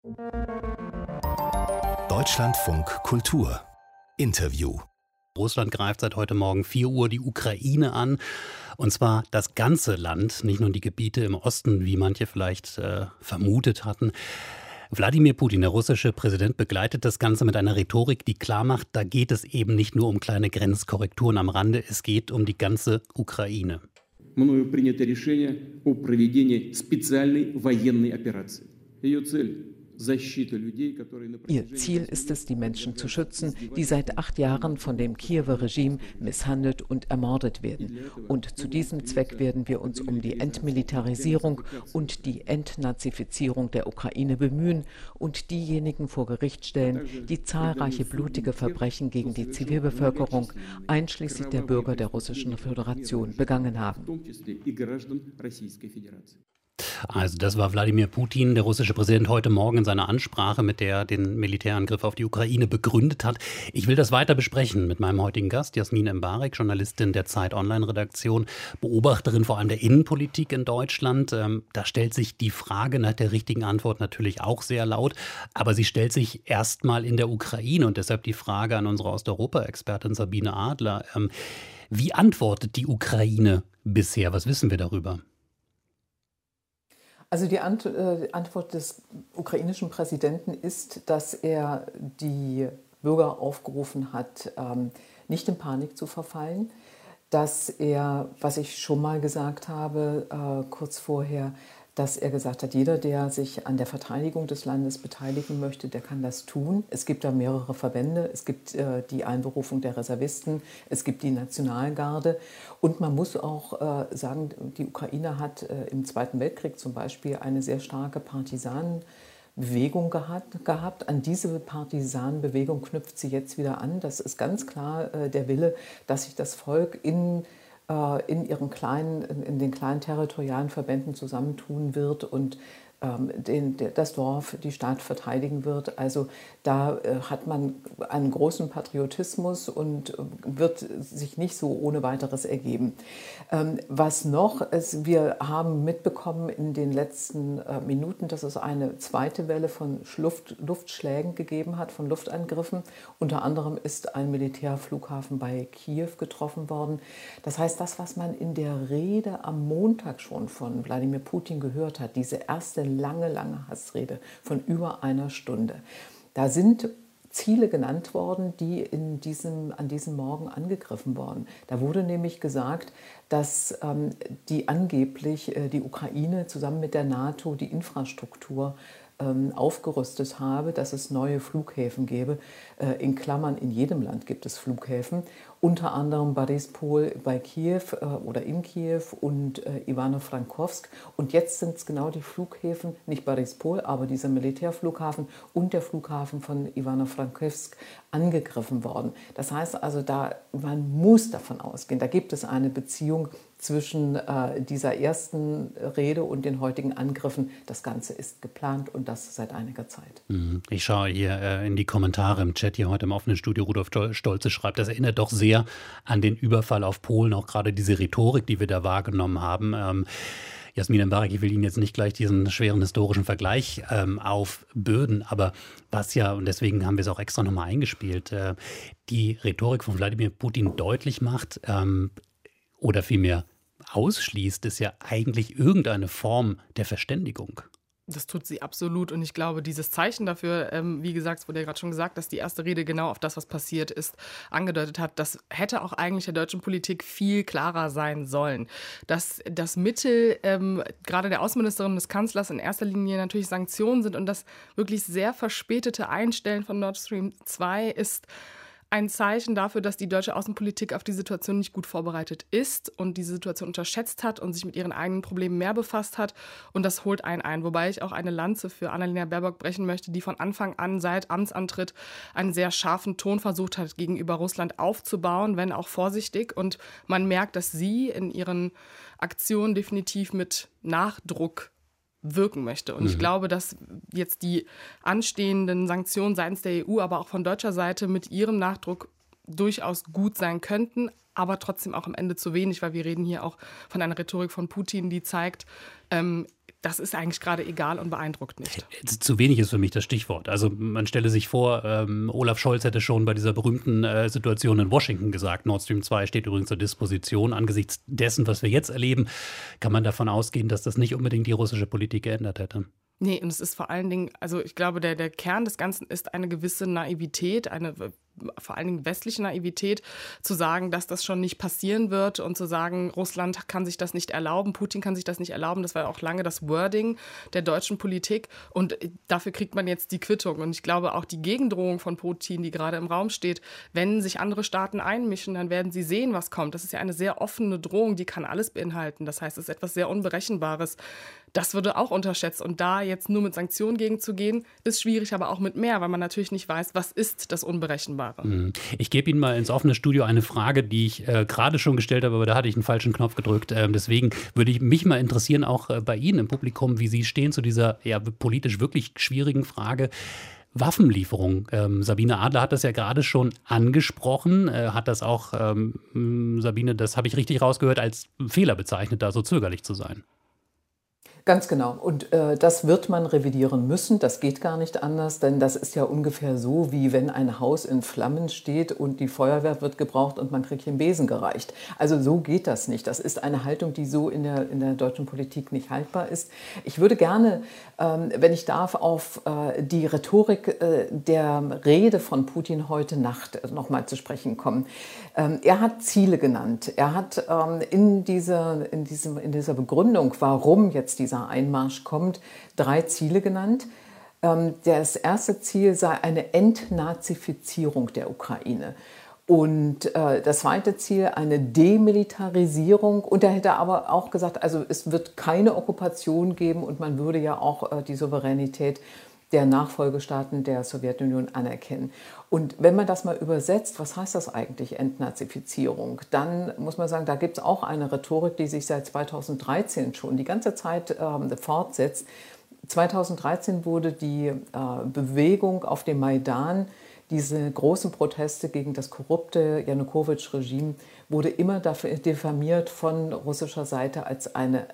Deutschlandfunk Kultur Interview. Russland greift seit heute Morgen 4 Uhr die Ukraine an. Und zwar das ganze Land, nicht nur die Gebiete im Osten, wie manche vielleicht vermutet hatten. Wladimir Putin, der russische Präsident, begleitet das Ganze mit einer Rhetorik, die klar macht, da geht es eben nicht nur um kleine Grenzkorrekturen am Rande, es geht um die ganze Ukraine. Мною принято решение о проведении специальной военной операции. Ее цель Ihr Ziel ist es, die Menschen zu schützen, die seit 8 Jahren von dem Kiewer Regime misshandelt und ermordet werden. Und zu diesem Zweck werden wir uns um die Entmilitarisierung und die Entnazifizierung der Ukraine bemühen und diejenigen vor Gericht stellen, die zahlreiche blutige Verbrechen gegen die Zivilbevölkerung, einschließlich der Bürger der Russischen Föderation, begangen haben. Also das war Wladimir Putin, der russische Präsident, heute Morgen in seiner Ansprache, mit der er den Militärangriff auf die Ukraine begründet hat. Ich will das weiter besprechen mit meinem heutigen Gast, Jasmin Embarek, Journalistin der Zeit-Online-Redaktion, Beobachterin vor allem der Innenpolitik in Deutschland. Da stellt sich die Frage nach der richtigen Antwort natürlich auch sehr laut, aber sie stellt sich erstmal in der Ukraine und deshalb die Frage an unsere Osteuropa-Expertin Sabine Adler. Wie antwortet die Ukraine bisher? Was wissen wir darüber? Also die Antwort des ukrainischen Präsidenten ist, dass er die Bürger aufgerufen hat, nicht in Panik zu verfallen, dass er, was ich schon mal gesagt habe, kurz vorher, dass er gesagt hat, jeder, der sich an der Verteidigung des Landes beteiligen möchte, der kann das tun. Es gibt da mehrere Verbände, es gibt die Einberufung der Reservisten, es gibt die Nationalgarde und man muss auch sagen, die Ukraine hat im Zweiten Weltkrieg zum Beispiel eine sehr starke Partisanenbewegung gehabt. An diese Partisanenbewegung knüpft sie jetzt wieder an. Das ist ganz klar der Wille, dass sich das Volk in den kleinen territorialen Verbänden zusammentun wird und das Dorf, die Stadt verteidigen wird. Also da hat man einen großen Patriotismus und wird sich nicht so ohne weiteres ergeben. Was noch ist, wir haben mitbekommen in den letzten Minuten, dass es eine zweite Welle von Luftschlägen gegeben hat, von Luftangriffen. Unter anderem ist ein Militärflughafen bei Kiew getroffen worden. Das heißt, das, was man in der Rede am Montag schon von Wladimir Putin gehört hat, diese erste lange Hassrede von über einer Stunde. Da sind Ziele genannt worden, die an diesem Morgen angegriffen wurden. Da wurde nämlich gesagt, dass die angeblich die Ukraine zusammen mit der NATO die Infrastruktur aufgerüstet habe, dass es neue Flughäfen gäbe. In Klammern, in jedem Land gibt es Flughäfen. Unter anderem Borispol bei Kiew oder in Kiew und Ivano-Frankowsk. Und jetzt sind es genau die Flughäfen, nicht Borispol, aber dieser Militärflughafen und der Flughafen von Ivano-Frankowsk angegriffen worden. Das heißt also, man muss davon ausgehen, da gibt es eine Beziehung zwischen dieser ersten Rede und den heutigen Angriffen. Das Ganze ist geplant und das seit einiger Zeit. Ich schaue hier in die Kommentare im Chat hier heute im offenen Studio. Rudolf Stolze schreibt, das erinnert doch sehr an den Überfall auf Polen, auch gerade diese Rhetorik, die wir da wahrgenommen haben. Jasmin Embarek, ich will Ihnen jetzt nicht gleich diesen schweren historischen Vergleich aufbürden, aber was ja, und deswegen haben wir es auch extra nochmal eingespielt, die Rhetorik von Wladimir Putin deutlich macht oder vielmehr ausschließt, ist ja eigentlich irgendeine Form der Verständigung. Das tut sie absolut und ich glaube, dieses Zeichen dafür, wie gesagt, es wurde ja gerade schon gesagt, dass die erste Rede genau auf das, was passiert ist, angedeutet hat, das hätte auch eigentlich der deutschen Politik viel klarer sein sollen. Dass das Mittel gerade der Außenministerin des Kanzlers in erster Linie natürlich Sanktionen sind und das wirklich sehr verspätete Einstellen von Nord Stream 2 ist ein Zeichen dafür, dass die deutsche Außenpolitik auf die Situation nicht gut vorbereitet ist und diese Situation unterschätzt hat und sich mit ihren eigenen Problemen mehr befasst hat. Und das holt einen ein. Wobei ich auch eine Lanze für Annalena Baerbock brechen möchte, die von Anfang an seit Amtsantritt einen sehr scharfen Ton versucht hat, gegenüber Russland aufzubauen, wenn auch vorsichtig. Und man merkt, dass sie in ihren Aktionen definitiv mit Nachdruck wirken möchte. Und ich glaube, dass jetzt die anstehenden Sanktionen seitens der EU, aber auch von deutscher Seite mit ihrem Nachdruck durchaus gut sein könnten, aber trotzdem auch am Ende zu wenig, weil wir reden hier auch von einer Rhetorik von Putin, die zeigt, das ist eigentlich gerade egal und beeindruckt nicht. Zu wenig ist für mich das Stichwort. Also man stelle sich vor, Olaf Scholz hätte schon bei dieser berühmten Situation in Washington gesagt, Nord Stream 2 steht übrigens zur Disposition. Angesichts dessen, was wir jetzt erleben, kann man davon ausgehen, dass das nicht unbedingt die russische Politik geändert hätte. Nee, und es ist vor allen Dingen, also ich glaube, der Kern des Ganzen ist eine gewisse Naivität, eine vor allen Dingen westliche Naivität, zu sagen, dass das schon nicht passieren wird und zu sagen, Russland kann sich das nicht erlauben, Putin kann sich das nicht erlauben. Das war auch lange das Wording der deutschen Politik und dafür kriegt man jetzt die Quittung. Und ich glaube auch die Gegendrohung von Putin, die gerade im Raum steht, wenn sich andere Staaten einmischen, dann werden sie sehen, was kommt. Das ist ja eine sehr offene Drohung, die kann alles beinhalten. Das heißt, es ist etwas sehr Unberechenbares. Das würde auch unterschätzt. Und da jetzt nur mit Sanktionen gegenzugehen, ist schwierig, aber auch mit mehr, weil man natürlich nicht weiß, was ist das Unberechenbare. Ich gebe Ihnen mal ins offene Studio eine Frage, die ich gerade schon gestellt habe, aber da hatte ich einen falschen Knopf gedrückt. Deswegen würde ich mich mal interessieren, auch bei Ihnen im Publikum, wie Sie stehen zu dieser politisch wirklich schwierigen Frage. Waffenlieferung. Sabine Adler hat das ja gerade schon angesprochen, hat das auch, Sabine, das habe ich richtig rausgehört, als Fehler bezeichnet, da so zögerlich zu sein. Ganz genau. Und das wird man revidieren müssen. Das geht gar nicht anders, denn das ist ja ungefähr so, wie wenn ein Haus in Flammen steht und die Feuerwehr wird gebraucht und man kriegt den Besen gereicht. Also so geht das nicht. Das ist eine Haltung, die so in der deutschen Politik nicht haltbar ist. Ich würde gerne, wenn ich darf, auf die Rhetorik der Rede von Putin heute Nacht noch mal zu sprechen kommen. Er hat Ziele genannt. Er hat in dieser Begründung, warum jetzt dieser Einmarsch kommt, 3 Ziele genannt. Das erste Ziel sei eine Entnazifizierung der Ukraine. Und das zweite Ziel eine Demilitarisierung. Und er hätte aber auch gesagt, also es wird keine Okkupation geben und man würde ja auch die Souveränität der Nachfolgestaaten der Sowjetunion anerkennen. Und wenn man das mal übersetzt, was heißt das eigentlich, Entnazifizierung? Dann muss man sagen, da gibt es auch eine Rhetorik, die sich seit 2013 schon die ganze Zeit fortsetzt. 2013 wurde die Bewegung auf dem Maidan, diese großen Proteste gegen das korrupte Janukowitsch-Regime, wurde immer dafür diffamiert von russischer Seite als eine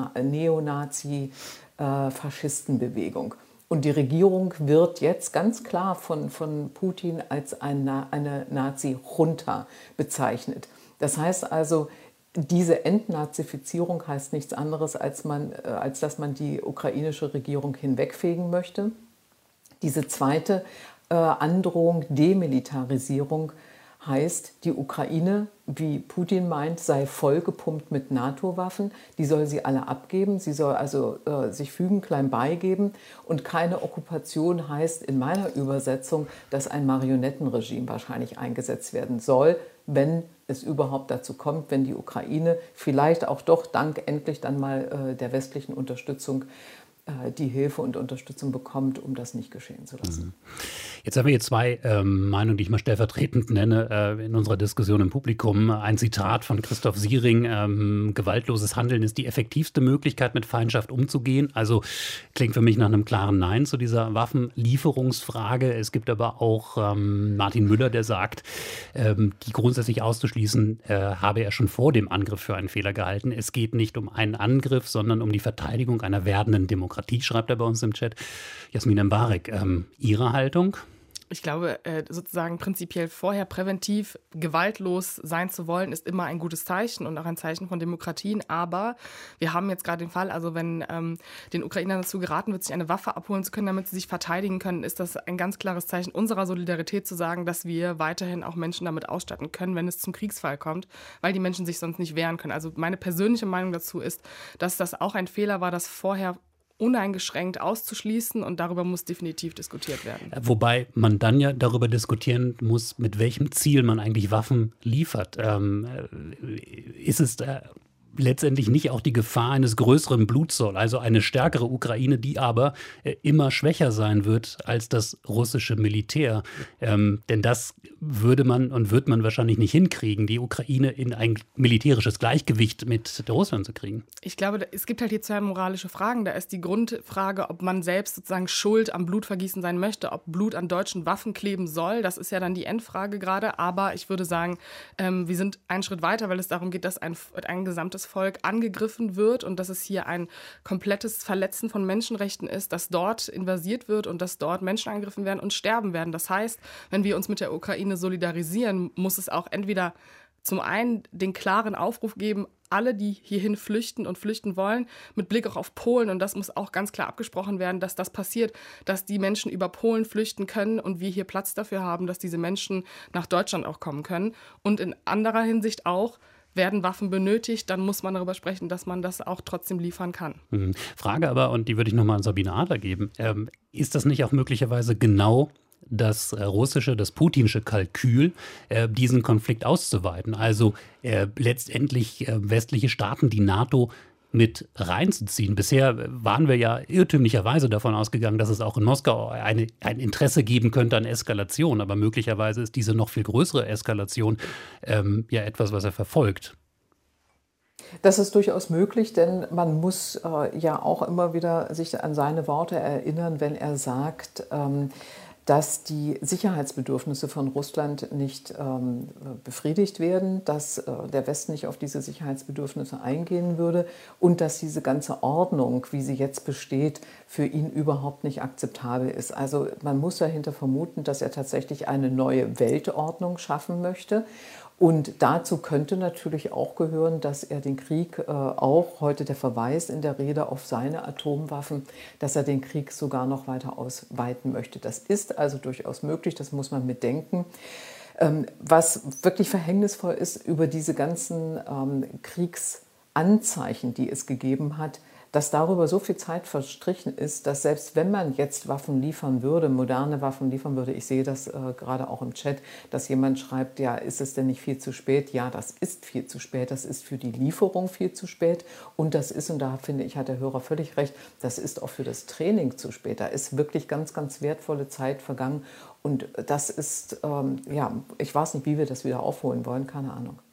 Neonazi-Faschistenbewegung. Und die Regierung wird jetzt ganz klar von Putin als eine Nazi-Junta bezeichnet. Das heißt also, diese Entnazifizierung heißt nichts anderes, als dass man die ukrainische Regierung hinwegfegen möchte. Diese zweite Androhung, Demilitarisierung, heißt, die Ukraine, wie Putin meint, sei vollgepumpt mit NATO-Waffen. Die soll sie alle abgeben. Sie soll also sich fügen, klein beigeben. Und keine Okkupation heißt in meiner Übersetzung, dass ein Marionettenregime wahrscheinlich eingesetzt werden soll, wenn es überhaupt dazu kommt, wenn die Ukraine vielleicht auch doch dank endlich dann mal der westlichen Unterstützung die Hilfe und Unterstützung bekommt, um das nicht geschehen zu lassen. Jetzt haben wir hier 2 Meinungen, die ich mal stellvertretend nenne, in unserer Diskussion im Publikum. Ein Zitat von Christoph Siering, gewaltloses Handeln ist die effektivste Möglichkeit, mit Feindschaft umzugehen. Also klingt für mich nach einem klaren Nein zu dieser Waffenlieferungsfrage. Es gibt aber auch Martin Müller, der sagt, die grundsätzlich auszuschließen, habe er schon vor dem Angriff für einen Fehler gehalten. Es geht nicht um einen Angriff, sondern um die Verteidigung einer werdenden Demokratie, schreibt er bei uns im Chat. Jasmin Embarek, Ihre Haltung? Ich glaube, sozusagen prinzipiell vorher präventiv gewaltlos sein zu wollen, ist immer ein gutes Zeichen und auch ein Zeichen von Demokratien. Aber wir haben jetzt gerade den Fall, also wenn den Ukrainern dazu geraten wird, sich eine Waffe abholen zu können, damit sie sich verteidigen können, ist das ein ganz klares Zeichen unserer Solidarität zu sagen, dass wir weiterhin auch Menschen damit ausstatten können, wenn es zum Kriegsfall kommt, weil die Menschen sich sonst nicht wehren können. Also meine persönliche Meinung dazu ist, dass das auch ein Fehler war, das vorher uneingeschränkt auszuschließen und darüber muss definitiv diskutiert werden. Wobei man dann ja darüber diskutieren muss, mit welchem Ziel man eigentlich Waffen liefert. Ist es letztendlich nicht auch die Gefahr eines größeren Blutzoll, also eine stärkere Ukraine, die aber immer schwächer sein wird als das russische Militär? Denn das wird man wahrscheinlich nicht hinkriegen, die Ukraine in ein militärisches Gleichgewicht mit Russland zu kriegen. Ich glaube, es gibt halt hier 2 moralische Fragen. Da ist die Grundfrage, ob man selbst sozusagen schuld am Blutvergießen sein möchte, ob Blut an deutschen Waffen kleben soll. Das ist ja dann die Endfrage gerade. Aber ich würde sagen, wir sind einen Schritt weiter, weil es darum geht, dass ein gesamtes ukrainisches Volk angegriffen wird und dass es hier ein komplettes Verletzen von Menschenrechten ist, dass dort invasiert wird und dass dort Menschen angegriffen werden und sterben werden. Das heißt, wenn wir uns mit der Ukraine solidarisieren, muss es auch entweder zum einen den klaren Aufruf geben, alle, die hierhin flüchten und flüchten wollen, mit Blick auch auf Polen, und das muss auch ganz klar abgesprochen werden, dass das passiert, dass die Menschen über Polen flüchten können und wir hier Platz dafür haben, dass diese Menschen nach Deutschland auch kommen können. Und in anderer Hinsicht auch, werden Waffen benötigt, dann muss man darüber sprechen, dass man das auch trotzdem liefern kann. Frage aber, und die würde ich nochmal an Sabine Adler geben, ist das nicht auch möglicherweise genau das russische, das putinsche Kalkül, diesen Konflikt auszuweiten? Also letztendlich westliche Staaten, die NATO mit reinzuziehen. Bisher waren wir ja irrtümlicherweise davon ausgegangen, dass es auch in Moskau ein Interesse geben könnte an Eskalation. Aber möglicherweise ist diese noch viel größere Eskalation ja etwas, was er verfolgt. Das ist durchaus möglich, denn man muss ja auch immer wieder sich an seine Worte erinnern, wenn er sagt, dass die Sicherheitsbedürfnisse von Russland nicht befriedigt werden, dass der Westen nicht auf diese Sicherheitsbedürfnisse eingehen würde und dass diese ganze Ordnung, wie sie jetzt besteht, für ihn überhaupt nicht akzeptabel ist. Also man muss dahinter vermuten, dass er tatsächlich eine neue Weltordnung schaffen möchte. Und dazu könnte natürlich auch gehören, dass er den Krieg, auch heute der Verweis in der Rede auf seine Atomwaffen, dass er den Krieg sogar noch weiter ausweiten möchte. Das ist also durchaus möglich, das muss man bedenken. Was wirklich verhängnisvoll ist über diese ganzen Kriegsanzeichen, die es gegeben hat, dass darüber so viel Zeit verstrichen ist, dass selbst wenn man jetzt Waffen liefern würde, moderne Waffen liefern würde, ich sehe das gerade auch im Chat, dass jemand schreibt, ja, ist es denn nicht viel zu spät? Ja, das ist viel zu spät, das ist für die Lieferung viel zu spät und das ist, und da finde ich, hat der Hörer völlig recht, das ist auch für das Training zu spät. Da ist wirklich ganz, ganz wertvolle Zeit vergangen und das ist, ja, ich weiß nicht, wie wir das wieder aufholen wollen, keine Ahnung.